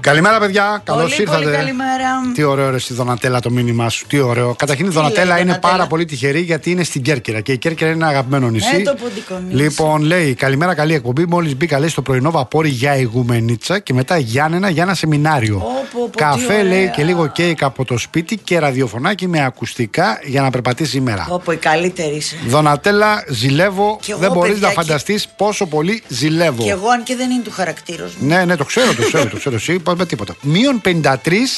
Καλημέρα, παιδιά. Καλώς ήρθατε. Πολύ καλημέρα. Τι ωραίο ρε στη Δονατέλα το μήνυμά σου. Τι ωραίο. Καταρχήν η Δονατέλα είναι πάρα πολύ τυχερή γιατί είναι στην Κέρκυρα. Και η Κέρκυρα είναι ένα αγαπημένο νησί. Το ποντικό νησί. Λοιπόν, λέει καλημέρα, καλή εκπομπή. Μόλις μπήκα, λέει, στο πρωινό βαπόρι για Ιγουμενίτσα και μετά Γιάννενα για ένα σεμινάριο. Καφέ, λέει, και λίγο κέικ από το σπίτι και ραδιοφωνάκι με ακουστικά για να περπατήσει η μέρα. Όπω η καλύτερη είσαι. Δονατέλα, ζηλεύω. Δεν μπορείς να φανταστείς πόσο πολύ ζηλεύω. Και εγώ, αν και δεν είναι του χαρακτήρα μου. Ναι, το ξέρω. Εσύ είπαμε τίποτα. Μείον 53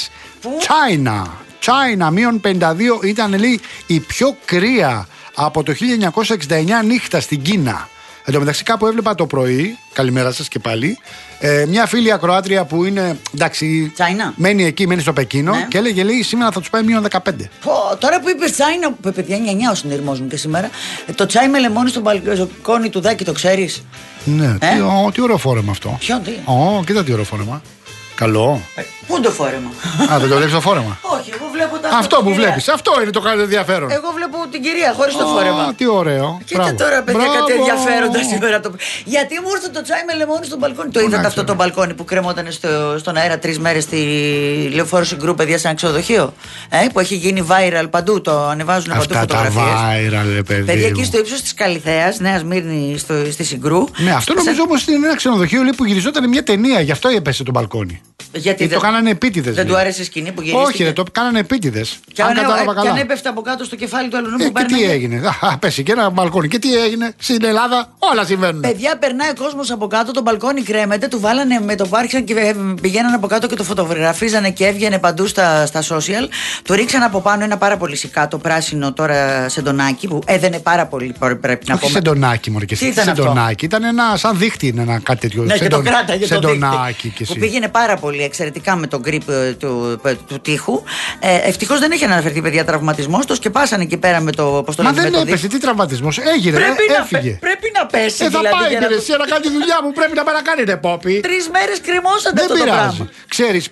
China. China, μείον 52 ήταν, λέει, η πιο κρύα από το 1969 νύχτα στην Κίνα. Εν τω μεταξύ, κάπου έβλεπα το πρωί, καλημέρα σας και πάλι, μια φίλη ακροάτρια που είναι, εντάξει, China. μένει εκεί, μένει στο Πεκίνο, ναι. Και έλεγε, λέει, σήμερα θα τους πάει μείον 15. Τώρα που είπες China, παιδιά, 9 ο συνειρμός μου και σήμερα, το τσάι με λεμόνι στο μπαλκόνι του Δάκη, το ξέρεις? Ναι, τι ωραίο φόρεμα αυτό. Ποιο, τι? Κοίτα τι ωραίο φόρεμα. Καλό. Πού είναι το φόρεμα? Δεν το βλέπεις το φόρεμα? Όχι, εγώ βλέπω τα. Αυτό που βλέπεις, αυτό είναι το κάτι ενδιαφέρον. Εγώ βλέπω την κυρία χωρίς το φόρεμα. Τι ωραίο. Κοίτα τώρα, παιδιά, κάτι ενδιαφέροντα σήμερα. Γιατί μου ήρθε το τσάι με λεμόνι στο μπαλκόνι. Το είδατε αυτό το μπαλκόνι που κρεμόταν στον αέρα 3 μέρες στη Λεωφόρο Συγκρού, παιδιά, σε ένα ξενοδοχείο? Που έχει γίνει viral παντού, το ανεβάζουν παντού φωτογραφίες. Viral, παιδιά, εκεί στο ύψος της Καλιθέας, Νέα Σμύρνη, στη Συγκρού. Ναι, αυτό νομίζω όμως είναι ένα ξενοδοχείο που γυριζόταν μια ταινία, γι' αυτό έπεσε το μπαλκόνι. Γιατί το κάνανε επίτηδες. Δεν του άρεσε η σκηνή που γυρίστηκε? Όχι, το κάνανε επίτηδες. Και αν έπεφτε από κάτω στο κεφάλι του αλλού που παίρνει. Και τι έγινε? Πέσει και ένα μπαλκόνι. Και τι έγινε? Στην Ελλάδα όλα συμβαίνουν. Παιδιά, περνάει ο κόσμος από κάτω, το μπαλκόνι κρέμεται, του βάλανε με το που άρχισαν και πηγαίναν από κάτω και το φωτογραφίζανε και έβγαινε παντού στα social. Του ρίξαν από πάνω ένα πάρα πολύ σικάτο πράσινο τώρα σεντονάκι που έδαινε πάρα πολύ. Πρέπει να πούμε. Σεντονάκι, μωρέ, και εσύ. Σεντονάκι. Ήταν ένα σαν δίχτυ, ένα κάτι τέτοιο. Ναι, και το κράταγε σεντονάκι. Που πήγαινε πάρα πολύ εξαιρετικά με τον γκριπ του τοίχου. Ευτυχώς δεν έχει αναφερθεί, παιδιά, τραυματισμός. Το σκεπάσανε εκεί πέρα με το. Μα δεν έπεσε, τι τραυματισμός? Έγινε, έφυγε. Πρέπει να πέσει. Θα πάει η υπηρεσία να κάνει τη δουλειά μου. Πρέπει να πάει να κάνει, ρε Πόπι. 3 μέρες κρεμόσατε αυτό το πράγμα. Ξέρεις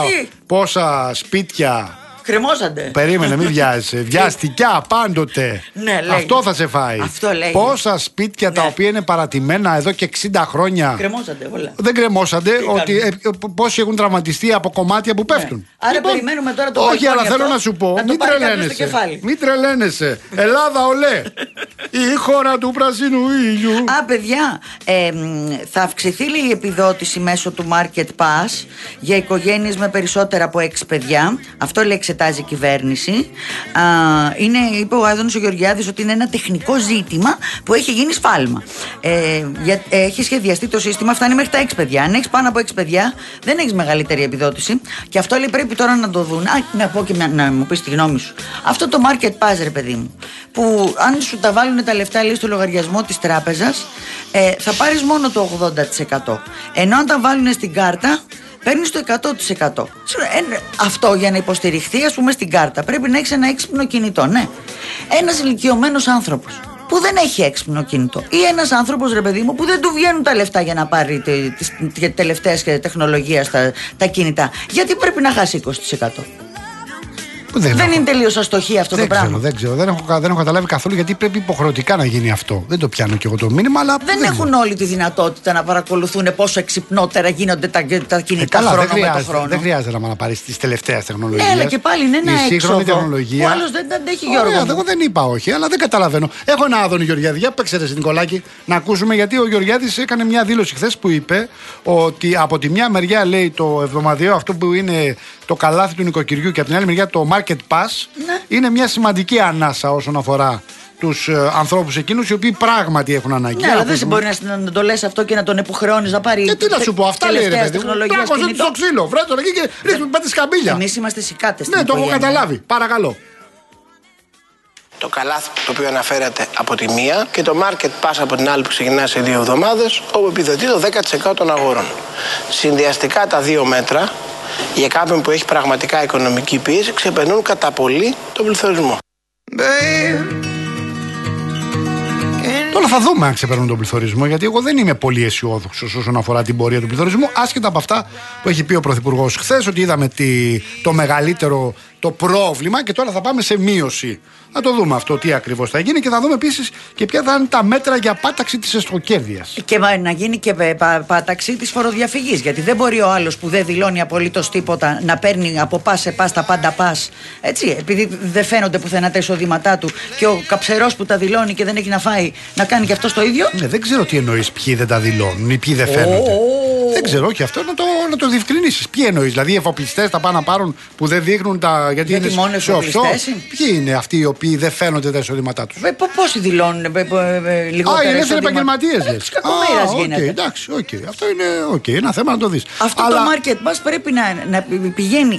πόσα σπίτια. Κρεμόσαντε. Περίμενε, μην βιάζεσαι. Βιαστικά πάντοτε. Ναι, αυτό θα σε φάει. Αυτό λέει. Πόσα σπίτια τα οποία είναι παρατημένα εδώ και 60 χρόνια. Κρεμόσαντε, όλα. Δεν κρεμόσανται. Πόσοι έχουν τραυματιστεί από κομμάτια που πέφτουν. Ναι. Άρα περιμένουμε τώρα το. Όχι, αλλά θέλω να σου πω. Μην τρελαίνεσαι. Ελλάδα, ολέ. Η χώρα του πράσινου ήλιου. Παιδιά, θα αυξηθεί η επιδότηση μέσω του Market Pass για οικογένειες με περισσότερα από 6 παιδιά. Αυτό λέει εξετάζει η κυβέρνηση. Είπε ο Άδωνης ο Γεωργιάδης ότι είναι ένα τεχνικό ζήτημα που έχει γίνει σφάλμα. Έχει σχεδιαστεί το σύστημα, φτάνει μέχρι τα 6 παιδιά. Αν έχεις πάνω από 6 παιδιά, δεν έχεις μεγαλύτερη επιδότηση. Και αυτό λέει πρέπει τώρα να το δουν. Να πω και να μου πεις τη γνώμη σου. Αυτό το Market Pass, ρε παιδί μου, που αν σου τα βάλουν τα λεφτά, λέει, στο λογαριασμό της τράπεζας, θα πάρεις μόνο το 80%. Ενώ αν τα βάλουν στην κάρτα, παίρνεις το 100%. Αυτό για να υποστηριχθεί, ας πούμε, στην κάρτα πρέπει να έχεις ένα έξυπνο κινητό. Ναι. Ένας ηλικιωμένος άνθρωπος που δεν έχει έξυπνο κινητό ή ένας άνθρωπος, ρε παιδί μου, που δεν του βγαίνουν τα λεφτά για να πάρει τις τελευταίες τεχνολογίες τα κινητά, γιατί πρέπει να χάσει 20%? Δεν είναι τελείως αστοχή αυτό το πράγμα. Δεν ξέρω. Δεν έχω καταλάβει καθόλου γιατί πρέπει υποχρεωτικά να γίνει αυτό. Δεν το πιάνω κι εγώ το μήνυμα, αλλά. Δεν έχουν όλοι τη δυνατότητα να παρακολουθούν πόσο εξυπνότερα γίνονται τα κινητά χρόνο με το χρόνο. Δεν χρειάζεται να πάρει τις τελευταίες τεχνολογίες. Ναι, αλλά και πάλι είναι ένα έξοδο. Η σύγχρονη τεχνολογία. Ο άλλος δεν αντέχει, Γιώργο. Εγώ δεν είπα όχι, αλλά δεν καταλαβαίνω. Έχω ένα Άδωνη Γεωργιάδη. Για παίξτε, Νικολάκη, να ακούσουμε, γιατί ο Γεωργιάδης έκανε μια δήλωση χθες που είπε ότι από τη μια μεριά, λέει, το εβδομαδιαίο αυτό που είναι το καλάθι του νοικοκυριού και από την άλλη μεριά το Market Pass, ναι, είναι μια σημαντική ανάσα όσον αφορά τους ανθρώπους εκείνους οι οποίοι πράγματι έχουν ανάγκη. Ναι, αλλά δεν μπορεί να το λες αυτό και να τον υποχρεώνεις να πάρει. Και τι να σου πω, αυτά λέει, ρε παιδί μου. Πράγματι του στο ξύλο. Βρε τον εκεί και ρίχνουμε πέντε σκαμπίλια. Εμείς είμαστε σικάτες. Ναι, το έχω καταλάβει. Παρακαλώ. Το καλάθι το οποίο αναφέρατε από τη μία και το Market Pass από την άλλη που ξεκινά σε 2 εβδομάδες, όπου επιδοτεί το 10% των αγορών. Συνδυαστικά τα 2 μέτρα, για κάποιον που έχει πραγματικά οικονομική πίεση, ξεπερνούν κατά πολύ τον πληθωρισμό. Τώρα θα δούμε αν ξεπερνούν τον πληθωρισμό, γιατί εγώ δεν είμαι πολύ αισιόδοξος όσον αφορά την πορεία του πληθωρισμού, άσχετα από αυτά που έχει πει ο Πρωθυπουργός χθες, ότι είδαμε το μεγαλύτερο το πρόβλημα και τώρα θα πάμε σε μείωση. Θα το δούμε αυτό τι ακριβώς θα γίνει και θα δούμε επίσης και ποια θα είναι τα μέτρα για πάταξη της εσχροκέρδειας. Και να γίνει και πάταξη της φοροδιαφυγής. Γιατί δεν μπορεί ο άλλος που δεν δηλώνει απολύτως τίποτα να παίρνει από πας σε πας τα πάντα πας. Έτσι, επειδή δεν φαίνονται πουθενά τα εισοδήματά του και ο καψερός που τα δηλώνει και δεν έχει να φάει να κάνει και αυτό το ίδιο. Ναι, δεν ξέρω τι εννοείς ποιοι δεν τα δηλώνουν ή ποιοι δεν φαίνονται. Δεν ξέρω και αυτό να το διευκρινίσεις. Ποιοι εννοείς, δηλαδή οι εφοπλιστές τα πάνε να πάρουν που δεν δείχνουν τα. Γιατί είναι μόνο σε offshore. Ποιοι είναι αυτοί οι οποίοι δεν φαίνονται τα εισοδήματά τους. Πόσοι δηλώνουν λιγότερα. Οι ελεύθεροι επαγγελματίες λες. Γίνεται. Εντάξει, αυτό είναι ένα θέμα να το δεις. Αυτό το market μας πρέπει να πηγαίνει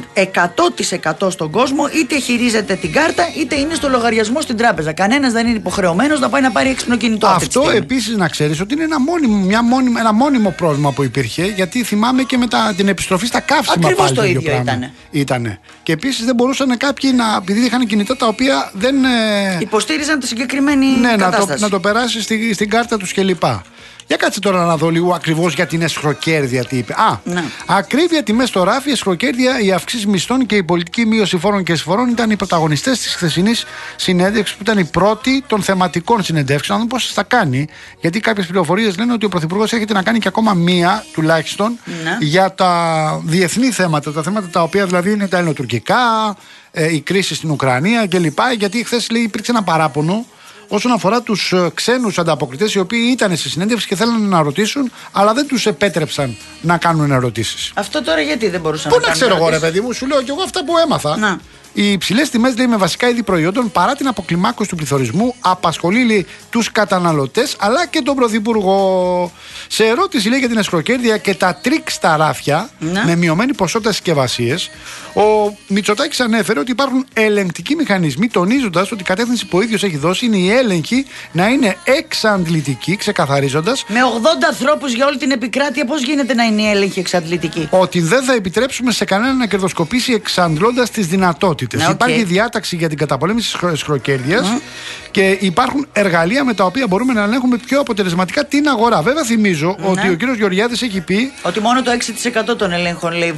100% στον κόσμο, είτε χειρίζεται την κάρτα είτε είναι στο λογαριασμό στην τράπεζα. Κανένας δεν είναι υποχρεωμένος να πάει να πάρει έξυπνο κινητό. Αυτό επίσης να ξέρεις ότι είναι ένα μόνιμο πρόβλημα που υπήρχε, γιατί θυμάμαι και με την επιστροφή στα καύσιμα. Ακριβώς το ίδιο ήτανε. Και επίσης δεν μπορούσαν κάποιοι επειδή είχαν κινητά τα οποία δεν υποστήριζαν τη συγκεκριμένη κατάσταση. Να το περάσει στην κάρτα τους κλπ. Για κάτσε τώρα να δω λίγο ακριβώς για την εσχροκέρδεια τι είπε. Ακρίβεια τιμές στο ράφι, εσχροκέρδεια, οι αυξήσεις μισθών και η πολιτική μείωση φόρων και εισφορών ήταν οι πρωταγωνιστές της χθεσινής συνέντευξης που ήταν η πρώτη των θεματικών συνεντεύξεων. Να δούμε πώς θα κάνει, γιατί κάποιες πληροφορίες λένε ότι ο Πρωθυπουργός έρχεται να κάνει και ακόμα μία τουλάχιστον για τα διεθνή θέματα, τα θέματα τα οποία δηλαδή είναι τα ελληνοτουρκικά, η κρίση στην Ουκρανία κλπ. Γιατί χθες υπήρξε ένα παράπονο όσον αφορά τους ξένους ανταποκριτές οι οποίοι ήταν στη συνέντευξη και θέλανε να ρωτήσουν, αλλά δεν τους επέτρεψαν να κάνουν ερωτήσεις. Αυτό τώρα γιατί δεν μπορούσαν να κάνουν? Πού να ξέρω εγώ, ρε παιδί μου, σου λέω και εγώ αυτά που έμαθα. Οι υψηλές τιμές, λέει, με βασικά είδη προϊόντων παρά την αποκλιμάκωση του πληθωρισμού απασχολεί, λέει, τους καταναλωτές αλλά και τον Πρωθυπουργό. Σε ερώτηση, λέει, για την εσχροκέρδεια και τα τρίκ στα ράφια με μειωμένη ποσότητα συσκευασίες, ο Μητσοτάκης ανέφερε ότι υπάρχουν ελεγκτικοί μηχανισμοί, τονίζοντας ότι η κατεύθυνση που ο ίδιος έχει δώσει είναι η έλεγχη να είναι εξαντλητική, ξεκαθαρίζοντας. Με 80 ανθρώπους για όλη την επικράτεια, πώς γίνεται να είναι η έλεγχη εξαντλητική? Ότι δεν θα επιτρέψουμε σε κανέναν να κερδοσκοπήσει εξαντλώντας τις δυνατότητες. Υπάρχει διάταξη για την καταπολέμηση της εσχροκέρδειας και υπάρχουν εργαλεία με τα οποία μπορούμε να ελέγχουμε πιο αποτελεσματικά την αγορά. Βέβαια, θυμίζω ότι ο κύριος Γεωργιάδης έχει πει ότι μόνο το 6% των ελέγχων, λέει,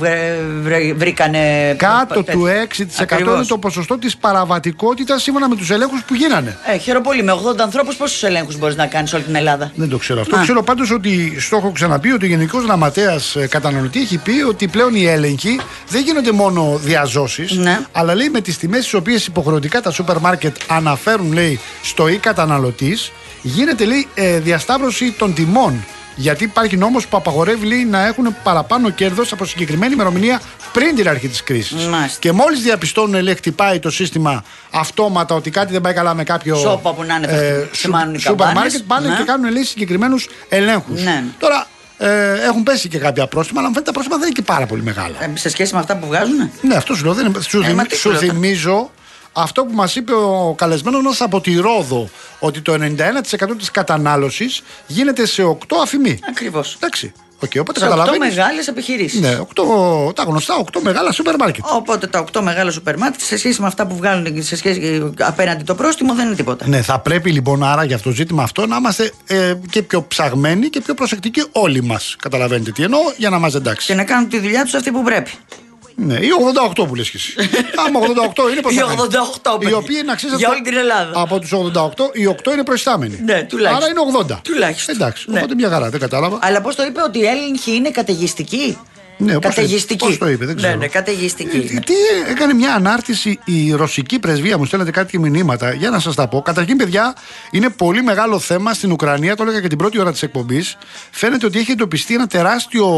βρήκανε. Κάτω του 6% είναι το ποσοστό της παραβατικότητας σύμφωνα με τους ελέγχους που γίνανε. Χαίρομαι πολύ. Με 80 ανθρώπους, πόσους ελέγχους μπορείς να κάνεις όλη την Ελλάδα? Δεν το ξέρω αυτό. Ξέρω πάντως ότι στο έχω ξαναπεί ότι ο Γενικός Γραμματέας Καταναλωτή έχει πει ότι πλέον οι έλεγχοι δεν γίνονται μόνο διαζώσεις, αλλά, λέει, με τις τιμές τις οποίες υποχρεωτικά τα σούπερ μάρκετ αναφέρουν, λέει, στο καταναλωτής, γίνεται, λέει, διασταύρωση των τιμών. Γιατί υπάρχει νόμος που απαγορεύει, λέει, να έχουν παραπάνω κέρδος από συγκεκριμένη ημερομηνία πριν την αρχή της κρίσης. Και μόλις διαπιστώνουν, λέει, χτυπάει το σύστημα αυτόματα ότι κάτι δεν πάει καλά με κάποιο σόπα που να είναι σούπερ μάρκετ, πάνε και κάνουν, λέει, συγκεκριμένους ελέγχους. Τώρα έχουν πέσει και κάποια πρόστιμα, αλλά μου φαίνεται τα πρόστιμα δεν είναι και πάρα πολύ μεγάλα. Σε σχέση με αυτά που βγάζουν. Ναι, αυτό σου λέω. Σου θυμίζω αυτό που μας είπε ο καλεσμένος μας από τη Ρόδο, ότι το 91% της κατανάλωσης γίνεται σε 8 αφημί. Ακριβώς. Εντάξει. Οπότε σε 8 μεγάλες επιχειρήσεις. Ναι, τα γνωστά 8 μεγάλα σούπερ μάρκετ. Οπότε τα 8 μεγάλα σούπερ μάρκετ σε σχέση με αυτά που βγάλουν σε σχέση απέναντι το πρόστιμο δεν είναι τίποτα. Ναι, θα πρέπει λοιπόν άρα για το ζήτημα αυτό να είμαστε και πιο ψαγμένοι και πιο προσεκτικοί όλοι μας. Καταλαβαίνετε τι εννοώ, για να είμαστε εντάξει. Και να κάνουν τη δουλειά τους αυτή που πρέπει. Ναι, ή 88 που λες και εσύ. Άμα 88 είναι οι 88 οι οποίοι να ξέρετε. Για όλη την Ελλάδα. Από τους 88, οι 8 είναι προϊστάμενοι. Ναι, τουλάχιστον. Άρα είναι 80. Τουλάχιστον. Εντάξει, οπότε μια χαρά, δεν κατάλαβα. Αλλά πώς το είπε, ότι η έλεγχη είναι καταιγιστική? Ναι, καταιγιστική. Πώς το είπε, δεν ξέρω. Ναι, καταιγιστική. Τι έκανε μια ανάρτηση η ρωσική πρεσβεία, μου στέλνετε κάτι μηνύματα, για να σας τα πω. Καταρχήν, παιδιά, είναι πολύ μεγάλο θέμα στην Ουκρανία, το έλεγα και την πρώτη ώρα της εκπομπής. Φαίνεται ότι έχει εντοπιστεί ένα τεράστιο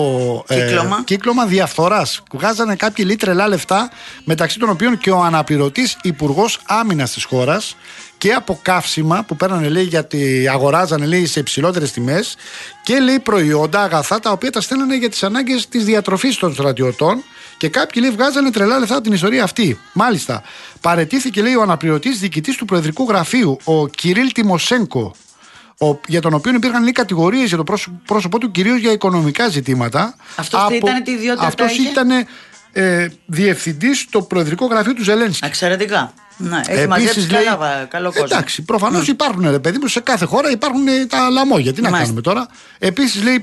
κύκλωμα διαφθοράς. Βγάζανε κάποιοι τρελά λεφτά, μεταξύ των οποίων και ο αναπληρωτής υπουργός άμυνας της χώρας. Και από καύσιμα που παίρνανε, λέει, γιατί αγοράζανε, λέει, σε υψηλότερες τιμές, και, λέει, προϊόντα, αγαθά τα οποία τα στέλνανε για τις ανάγκες της διατροφής των στρατιωτών, και κάποιοι, λέει, βγάζανε τρελά λεφτά από την ιστορία αυτή. Μάλιστα, παραιτήθηκε, λέει, ο αναπληρωτής διοικητής του Προεδρικού Γραφείου, ο Κυρίλ Τιμοσένκο, για τον οποίο υπήρχαν, λέει, κατηγορίες για το πρόσωπό του, κυρίως για οικονομικά ζητήματα. Αυτός ήταν τη ιδιότητα? Αυτός ήταν διευθυντής στο Προεδρικό Γραφείο του Ζελένσκι. Εξαιρετικά. Ναι, έχει μαζέψει καλό κόσμο. Εντάξει, προφανώς υπάρχουν, ρε παιδί μου, σε κάθε χώρα υπάρχουν τα λαμόγια. Τι να κάνουμε τώρα. Επίσης, λέει,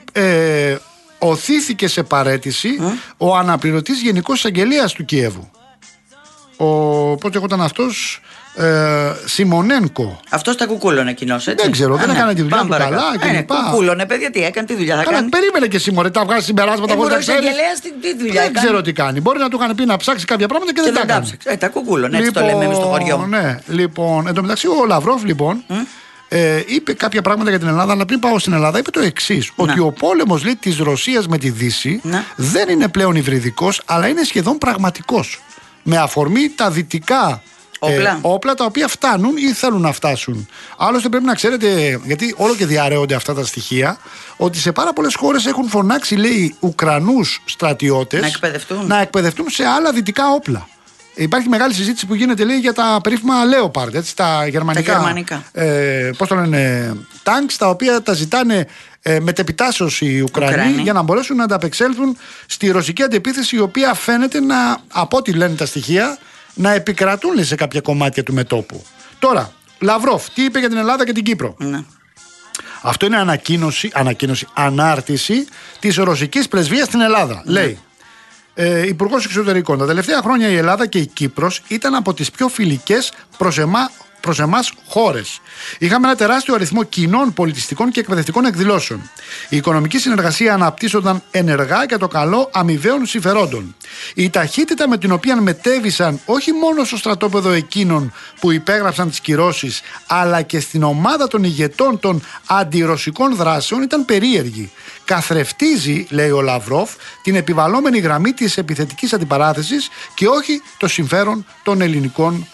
οθήθηκε σε παραίτηση ο αναπληρωτής Γενικός Εισαγγελέας του Κιέβου. πώς λέγονταν αυτός, Σιμονένκο. Αυτό τα κουκούλωνε κοινώς, έτσι. Δεν ξέρω, δεν έκανε τη δουλειά του καλά κλπ. Κουκούλωνε, παιδιά, τι έκανε, τι δουλειά θα Καλά, κάνει. περίμενε και εσύ, μωρέ, τα βγάζει συμπεράσματα χωρίς να ξέρεις. Τι δουλειά Δεν ξέρω τι κάνει. Μπορεί να του είχαν πει να ψάξει κάποια πράγματα και δεν τα έκανε. Τα κουκούλωνε, έτσι το λέμε εμείς στο χωριό. Ναι, λοιπόν, εν τω μεταξύ ο Λαυρόφ, λοιπόν. Είπε κάποια πράγματα για την Ελλάδα, αλλά πριν πάω στην Ελλάδα, είπε το εξής: ότι ο πόλεμος, λέει, της Ρωσίας με τη Δύση δεν είναι πλέον υβριδικός, αλλά είναι σχεδόν πραγματικός. Με αφορμή τα δυτικά όπλα τα οποία φτάνουν ή θέλουν να φτάσουν. Άλλωστε, πρέπει να ξέρετε, γιατί όλο και διαρρέονται αυτά τα στοιχεία, ότι σε πάρα πολλές χώρες έχουν φωνάξει, λέει, Ουκρανούς στρατιώτες να εκπαιδευτούν σε άλλα δυτικά όπλα. Υπάρχει μεγάλη συζήτηση που γίνεται, λέει, για τα περίφημα Leopard, έτσι, τα γερμανικά. Πώς το λένε, τάγκς, τα οποία τα ζητάνε μετεπιτάσεως οι Ουκρανοί για να μπορέσουν να ανταπεξέλθουν στη ρωσική αντεπίθεση, η οποία φαίνεται να, από ό,τι λένε τα στοιχεία, να επικρατούν σε κάποια κομμάτια του μετώπου. Τώρα, Λαυρόφ, τι είπε για την Ελλάδα και την Κύπρο? Αυτό είναι ανάρτηση της ρωσικής πρεσβείας στην Ελλάδα. Λέει, Υπουργός Εξωτερικών: τα τελευταία χρόνια η Ελλάδα και η Κύπρος ήταν από τις πιο φιλικές προς εμάς χώρες. Είχαμε ένα τεράστιο αριθμό κοινών πολιτιστικών και εκπαιδευτικών εκδηλώσεων. Η οικονομική συνεργασία αναπτύσσονταν ενεργά για το καλό αμοιβαίων συμφερόντων. Η ταχύτητα με την οποία μετέβησαν όχι μόνο στο στρατόπεδο εκείνων που υπέγραψαν τις κυρώσεις, αλλά και στην ομάδα των ηγετών των αντιρωσικών δράσεων ήταν περίεργη. Καθρεφτίζει, λέει ο Λαυρόφ, την επιβαλλόμενη γραμμή της επιθετικής αντιπαράθεσης και όχι το συμφέρον των ελληνικών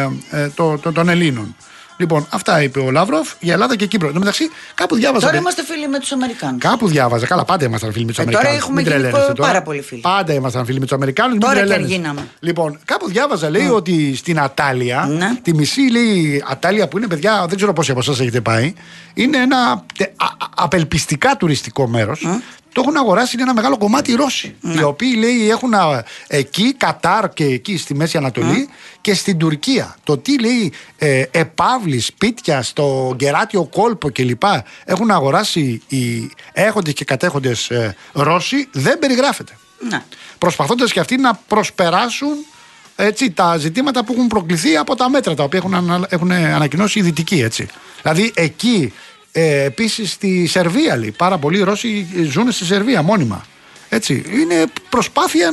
των Ελλήνων. Λοιπόν, αυτά είπε ο Λαυρόφ για Ελλάδα και Κύπρο. Εν τω μεταξύ, κάπου διάβαζα. Τώρα είμαστε φίλοι με τους Αμερικάνους. Κάπου διάβαζα. Καλά, πάντα ήμασταν φίλοι με τους Αμερικάνους. Τώρα έχουμε γίνει πάρα πολύ φίλοι. Πάντα ήμασταν φίλοι με τους Αμερικάνους. Τώρα και γίναμε. Λοιπόν, κάπου διάβαζα, λέει, ότι στην Ατάλια, τη μισή, λέει, Ατάλια που είναι, παιδιά, δεν ξέρω πόσοι από εσάς έχετε πάει, είναι ένα απελπιστικά τουριστικό μέρος. Το έχουν αγοράσει, είναι ένα μεγάλο κομμάτι οι Ρώσοι. Οι οποίοι, λέει, έχουν εκεί, Κατάρ και εκεί στη Μέση Ανατολή και στην Τουρκία. Το τι, λέει, επαύλη, σπίτια στο Γκεράτιο κόλπο κλπ. Έχουν αγοράσει οι έχοντες και κατέχοντες Ρώσοι, δεν περιγράφεται. Προσπαθώντας και αυτοί να προσπεράσουν, έτσι, τα ζητήματα που έχουν προκληθεί από τα μέτρα τα οποία έχουν ανακοινώσει οι Δυτικοί. Έτσι. Δηλαδή εκεί. Επίσης στη Σερβία, λέει, πάρα πολλοί Ρώσοι ζουν στη Σερβία μόνιμα. Έτσι, είναι προσπάθεια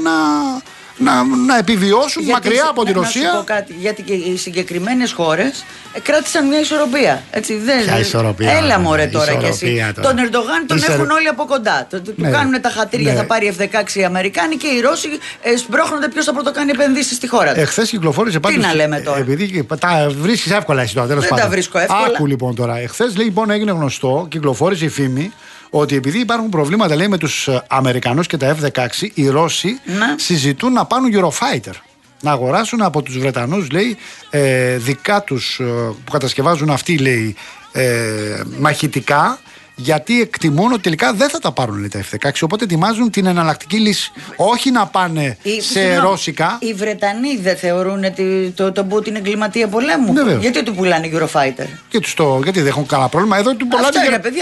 να επιβιώσουν μακριά από τη Ρωσία. Να σου πω κάτι, γιατί και οι συγκεκριμένες χώρες κράτησαν μια ισορροπία. Έτσι, Ποια ισορροπία? Έλα μωρέ τώρα κι εσύ. Τον Ερντογάν τον έχουν όλοι από κοντά. Του κάνουν τα χατήρια, θα πάρει F-16 οι Αμερικάνοι και οι Ρώσοι σπρώχνονται ποιος θα πρωτοκάνει επενδύσεις στη χώρα του. Εχθές κυκλοφόρησε πάντως. Τι να λέμε τώρα? Επειδή τα βρίσκεις εύκολα εσύ τώρα. Δεν τα βρίσκω εύκολα. Άκου λοιπόν τώρα. Εχθές, λοιπόν, έγινε γνωστό, κυκλοφόρησε η φήμη, ότι επειδή υπάρχουν προβλήματα, λέει, με τους Αμερικανούς και τα F-16, οι Ρώσοι συζητούν να πάρουν Eurofighter. Να αγοράσουν από τους Βρετανούς, λέει, δικά τους που κατασκευάζουν αυτοί, λέει, μαχητικά, γιατί εκτιμούν ότι τελικά δεν θα τα πάρουν, λέει, τα F-16. Οπότε ετοιμάζουν την εναλλακτική λύση. Όχι να πάνε σε ρώσικα. Οι Βρετανοί δεν θεωρούν τον Πούτιν εγκληματία πολέμου? Γιατί του πουλάνε Eurofighter? Γιατί δεν έχουν κανένα πρόβλημα. Εδώ του πουλάνε.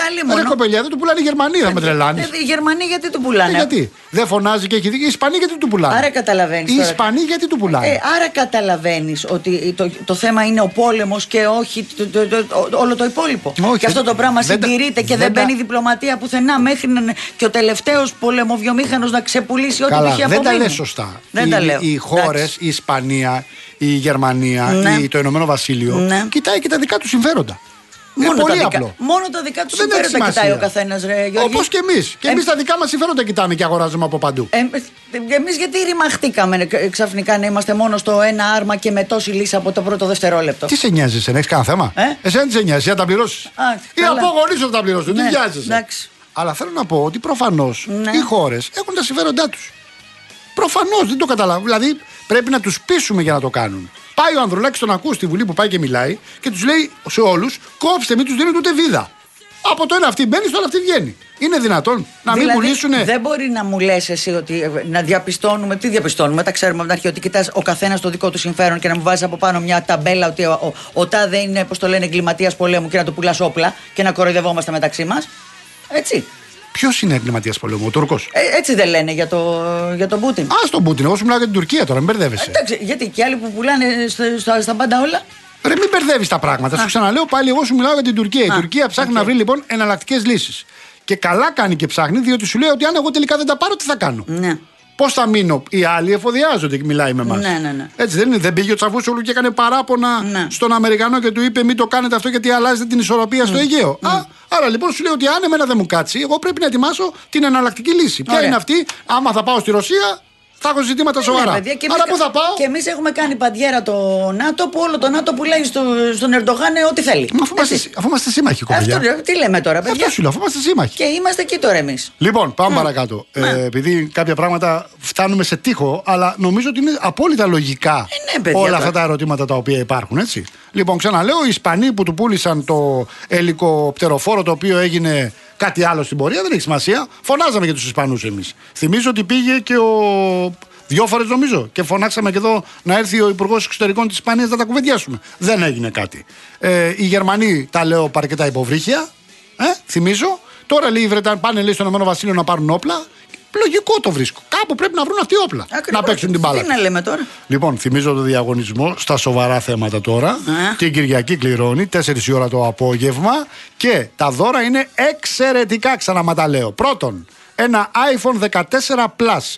Δεν του πουλάνε οι Γερμανοί, θα με τρελάνεις. Οι Γερμανοί γιατί του πουλάνε? Γιατί δεν φωνάζει και έχει δίκιο. Οι Ισπανοί γιατί του πουλάνε? Άρα καταλαβαίνεις. Οι Ισπανοί γιατί του πουλάνε? Άρα καταλαβαίνεις ότι το θέμα είναι ο πόλεμος και όχι όλο το υπόλοιπο. Και αυτό το πράγμα συντηρείται και δεν μπαίνει διπλωματία πουθενά μέχρι και ο τελευταίος πολεμοβιομήχανος να ξεπουλήσει ό,τι είχε απομείνει. Δεν τα λες σωστά. Οι χώρες, η Ισπανία, η Γερμανία, το Ηνωμένο Βασίλειο, κοιτάει και τα δικά του συμφέροντα. Είναι πολύ απλό. Μόνο τα δικά του συμφέροντα κοιτάει ο καθένας, ρε Γιώργη. Όπως και εμείς. Και εμείς τα δικά μας συμφέροντα κοιτάμε και αγοράζουμε από παντού. Εμείς γιατί ρημαχτήκαμε ξαφνικά να είμαστε μόνο στο ένα άρμα και με τόση λύση από το πρώτο δευτερόλεπτο? Τι σε νοιάζει, εσένα, έχεις κανένα θέμα? Εσένα τι σε νοιάζει, να τα πληρώσεις? Οι απόγονείς θα τα πληρώσουν, τι νοιάζεσαι? Αλλά θέλω να πω ότι προφανώς οι χώρες έχουν τα συμφέροντά τους. Προφανώς, δεν το καταλαβαίνω. Δηλαδή πρέπει να τους πείσουμε για να το κάνουν. Πάει ο Ανδρουλάκης, τον ακούω στη Βουλή που πάει και μιλάει και τους λέει σε όλους: κόψτε, μην τους δίνετε ούτε βίδα. Από το ένα αυτή μπαίνει, στο άλλο αυτή βγαίνει. Είναι δυνατόν να μην πουλήσουνε? Δεν μπορεί να μου λες εσύ ότι να διαπιστώνουμε. Τι διαπιστώνουμε? Τα ξέρουμε από την αρχή ότι κοιτάς ο καθένας το δικό του συμφέρον και να μου βάζεις από πάνω μια ταμπέλα ότι ο τάδε είναι, πώς το λένε, εγκληματίας πολέμου και να του πουλάς όπλα και να κοροϊδευόμαστε μεταξύ μας. Έτσι. Ποιος είναι εγκληματίας πολέμου, ο Τούρκος? Έτσι δεν λένε για τον Πούτιν. Στον Πούτιν, εγώ σου μιλάω για την Τουρκία τώρα, μην μπερδεύεσαι. Εντάξει, γιατί και άλλοι που πουλάνε στα πάντα όλα. Ρε, μην μπερδεύεις τα πράγματα. Σου ξαναλέω πάλι, εγώ σου μιλάω για την Τουρκία. Η Τουρκία ψάχνει να βρει λοιπόν εναλλακτικές λύσεις. Και καλά κάνει και ψάχνει, διότι σου λέει ότι αν εγώ τελικά δεν τα πάρω, τι θα κάνω. Ναι. Πώς θα μείνω? Οι άλλοι εφοδιάζονται και μιλάει με εμάς. Ναι. Έτσι δεν είναι? Δεν πήγε ο Τσαβούσογλου και έκανε παράπονα στον Αμερικανό και του είπε: μην το κάνετε αυτό γιατί αλλάζετε την ισορροπία στο Αιγαίο. Άρα λοιπόν σου λέει ότι αν εμένα δεν μου κάτσει, εγώ πρέπει να ετοιμάσω την εναλλακτική λύση. Ποια είναι αυτή? Άμα θα πάω στη Ρωσία, θα έχω ζητήματα σοβαρά. Άρα πού θα πάω? Και εμείς έχουμε κάνει παντιέρα το ΝΑΤΟ, που όλο το ΝΑΤΟ πουλάει στον Ερντογάν ό,τι θέλει. Αφού είμαστε σύμμαχοι, κοπέλα. Τι λέμε τώρα, παιδιά? Αυτό σου λέω, αφού είμαστε σύμμαχοι. Και είμαστε εκεί τώρα εμείς. Λοιπόν, πάμε παρακάτω. Επειδή κάποια πράγματα φτάνουμε σε τείχο, αλλά νομίζω ότι είναι απόλυτα λογικά όλα αυτά τα ερωτήματα τα οποία υπάρχουν, έτσι. Λοιπόν, ξαναλέω, οι Ισπανοί που του πούλησαν το ελικοπτεροφόρο το οποίο έγινε κάτι άλλο στην πορεία, δεν έχει σημασία. Φωνάζαμε για τους Ισπανούς εμείς. Θυμίζω ότι πήγε και δυο φορές νομίζω και φωνάξαμε και εδώ να έρθει ο Υπουργός Εξωτερικών της Ισπανίας να τα κουβεντιάσουμε. Δεν έγινε κάτι. Οι Γερμανοί, τα λέω, παρκετά υποβρύχια. Θυμίζω. Τώρα λέει, πάνε λέει, στον Ηνωμένο Βασίλειο να πάρουν όπλα. Λογικό το βρίσκω. Κάπου πρέπει να βρουν αυτοί όπλα. Ακριβώς. Να παίξουν την μπάλα. Τι να λέμε τώρα. Λοιπόν, θυμίζω το διαγωνισμό στα σοβαρά θέματα τώρα. Την Κυριακή κληρώνει 4 η ώρα το απόγευμα. Και τα δώρα είναι εξαιρετικά, ξαναματά λέω. Πρώτον, ένα iPhone 14 Plus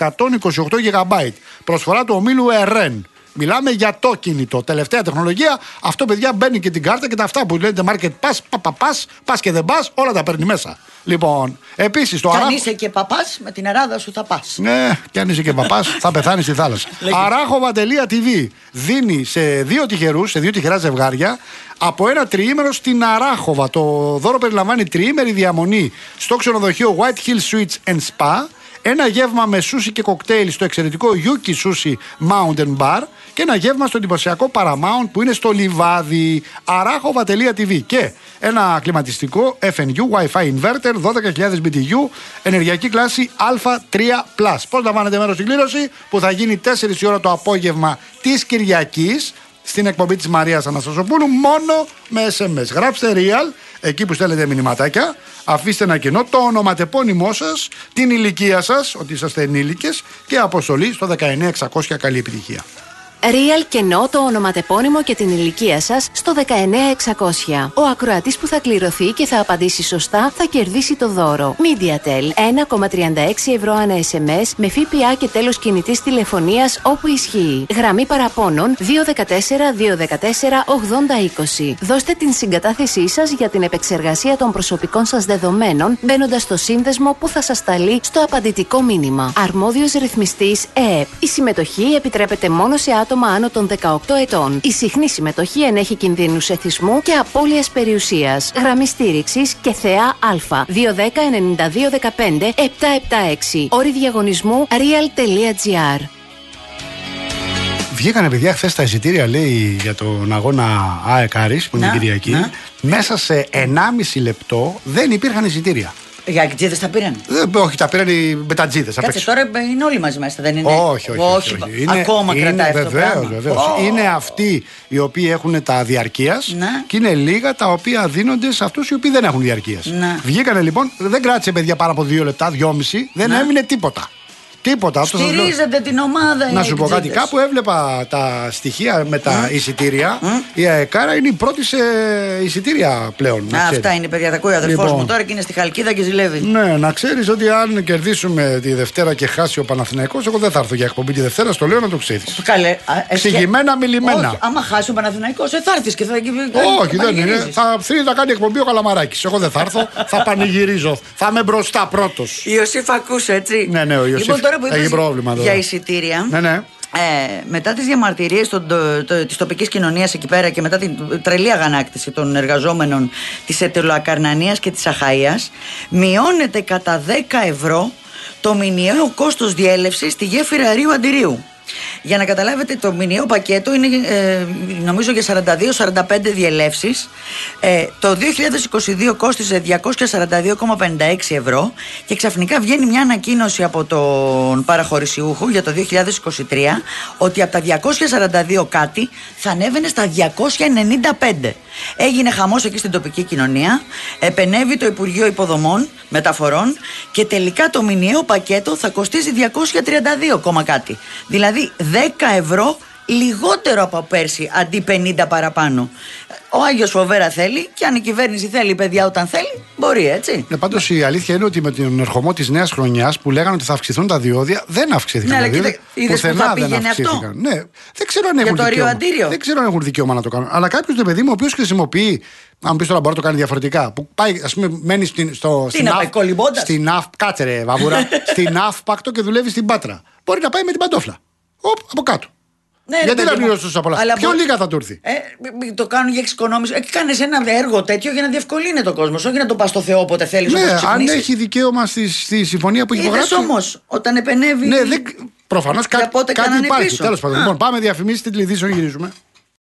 128 GB. Προσφορά του ομίλου ERN. Μιλάμε για το κινητό. Τελευταία τεχνολογία. Αυτό, παιδιά, μπαίνει και την κάρτα και τα αυτά που λέτε market pass, πας και δεν πας, όλα τα παίρνει μέσα. Λοιπόν, επίσης το αν είσαι και παπάς, με την Ελλάδα σου θα πας. Ναι, και αν είσαι και παπάς, θα πεθάνεις στη θάλασσα. Αράχοβα.tv δίνει σε δύο τυχερά ζευγάρια από ένα τριήμερο στην Αράχοβα. Το δώρο περιλαμβάνει τριήμερη διαμονή στο ξενοδοχείο White Hill Suites and Spa, ένα γεύμα με σούσι και κοκτέιλ στο εξαιρετικό Yuki Sushi Mountain Bar και ένα γεύμα στο εντυπωσιακό Paramount που είναι στο λιβάδι. Αράχοβα.tv και ένα κλιματιστικό FNU Wi-Fi Inverter 12.000 BTU ενεργειακή κλάση Α3+. Πώς λαμβάνετε μέρος στην κλήρωση που θα γίνει 4 η ώρα το απόγευμα της Κυριακής στην εκπομπή της Μαρίας Αναστασοπούλου, μόνο με SMS. Γράψτε real εκεί που στέλνετε μηνυματάκια, αφήστε ένα κενό, το ονοματεπώνυμό σας, την ηλικία σας, ότι είσαστε ενήλικες, και αποστολή στο 19600. Καλή επιτυχία. Real κενό, το ονοματεπώνυμο και την ηλικία σας στο 19600. Ο ακροατής που θα κληρωθεί και θα απαντήσει σωστά θα κερδίσει το δώρο. MediaTel 1,36 ευρώ ανά SMS με ΦΠΑ και τέλος κινητής τηλεφωνίας όπου ισχύει. Γραμμή παραπώνων 214-214-8020. Δώστε την συγκατάθεσή σας για την επεξεργασία των προσωπικών σας δεδομένων μπαίνοντας στο σύνδεσμο που θα σας σταλεί στο απαντητικό μήνυμα. Αρμόδιος ρυθμιστής ΕΕΠ. Η συμμετοχή επιτρέπεται μόνο σε άτομα άνω των 18 ετών. Η συχνή συμμετοχή ενέχει κινδύνους εθισμού και απώλειας περιουσίας. Γραμμή στήριξης και ΘΕΑ Α 210-9215-776. Όρη διαγωνισμού real.gr. Βγήκανε, παιδιά, χθες τα εισιτήρια, λέει, για τον αγώνα ΑΕΚ Άρης που είναι Κυριακή. Μέσα σε 1,5 λεπτό δεν υπήρχαν εισιτήρια. Για ακτζίδες τα πήραν. Όχι, τα πήραν οι μπετατζίδες. Κάτσε, τώρα είναι όλοι μαζί μέσα, δεν είναι? Όχι. Ακόμα κρατάει αυτό το πράγμα. Βεβαίως. Είναι αυτοί οι οποίοι έχουν τα διαρκείας και είναι λίγα τα οποία δίνονται σε αυτούς οι οποίοι δεν έχουν διαρκείας. Βγήκανε λοιπόν, δεν κράτησε, παιδιά, πάρα από 2 λεπτά, 2,5, δεν έμεινε τίποτα. Τίποτα. Στηρίζετε την ομάδα. Να σου πω κάτι. Κάπου έβλεπα τα στοιχεία με τα εισιτήρια. Η ΑΕΚΑΡΑ είναι η πρώτη σε εισιτήρια πλέον. Αυτά είναι, παιδιά. Τα ακούει ο αδερφός μου τώρα και είναι στη Χαλκίδα και ζηλεύει. Ναι, να ξέρεις ότι αν κερδίσουμε τη Δευτέρα και χάσει ο Παναθηναϊκός, εγώ δεν θα έρθω για εκπομπή τη Δευτέρα. Στο λέω να το ξέρεις. Εξηγημένα, μιλημένα. Όχι, άμα χάσει ο Παναθηναϊκός, θα έρθεις και θα. Όχι, δεν είναι. Θα θέλει να κάνει εκπομπή ο Καλαμαράκης. Εγώ δεν θα έρθω. Θα πανηγυρίζω. Θα είμαι μπροστά πρώτος. Ιωσήφ, ακούσε, έτσι. Ναι, ο Ιωσήφ. Έχει πρόβλημα για εισιτήρια. Ναι. Μετά τις διαμαρτυρίες της τοπικής κοινωνίας εκεί πέρα και μετά την τρελή αγανάκτηση των εργαζόμενων της Ετωλοακαρνανίας και της Αχαΐας, μειώνεται κατά 10 ευρώ το μηνιαίο κόστος διέλευσης στη γέφυρα Ρίου Αντιρίου. Για να καταλάβετε, το μηνιαίο πακέτο είναι νομίζω για 42-45 διελεύσεις. Το 2022 κόστιζε 242,56 ευρώ και ξαφνικά βγαίνει μια ανακοίνωση από τον παραχωρησιούχο για το 2023 ότι από τα 242 κάτι θα ανέβαινε στα 295. Έγινε χαμός εκεί στην τοπική κοινωνία, επενέβη το Υπουργείο Υποδομών Μεταφορών και τελικά το μηνιαίο πακέτο θα κοστίζει 232, κάτι. Δηλαδή 10 ευρώ λιγότερο από πέρσι αντί 50 παραπάνω. Ο Άγιος Φοβέρα θέλει και αν η κυβέρνηση θέλει, παιδιά, όταν θέλει, μπορεί, έτσι. Πάντως η αλήθεια είναι ότι με τον ερχομό της νέας χρονιάς που λέγανε ότι θα αυξηθούν τα διόδια, δεν αυξήθηκαν. Ναι, αλλά είδες που θα πήγαινε αυτό. Ναι, δεν ξέρω αν έχουν δικαίωμα. Δεν ξέρω αν έχουν δικαίωμα να το κάνουν. Αλλά κάποιος, το παιδί μου, ο οποίος χρησιμοποιεί. Αν πει τώρα μπορεί να το κάνει διαφορετικά. Που πάει, ας πούμε, μένει στην κάτσε ρε βαβούρα, στην Αύπακτο και δουλεύει στην Πάτρα. Μπορεί να πάει με την παντόφλα. Από κάτω. Ναι, γιατί να πληρώσει τόσα πολλά. Πιο λίγα θα του έρθει. Το κάνουν για εξοικονόμηση. Κάνει ένα έργο τέτοιο για να διευκολύνει τον κόσμο. Όχι να το πα στο Θεό όποτε θέλει. Ναι, αν έχει δικαίωμα στη συμφωνία που έχει υπογράψει. Όμως, όταν επενεύει. Ναι, προφανώς κάτι υπάρχει. Τέλος πάντων. Λοιπόν, πάμε διαφημίσεις, την κλειδίσεων, γυρίζουμε.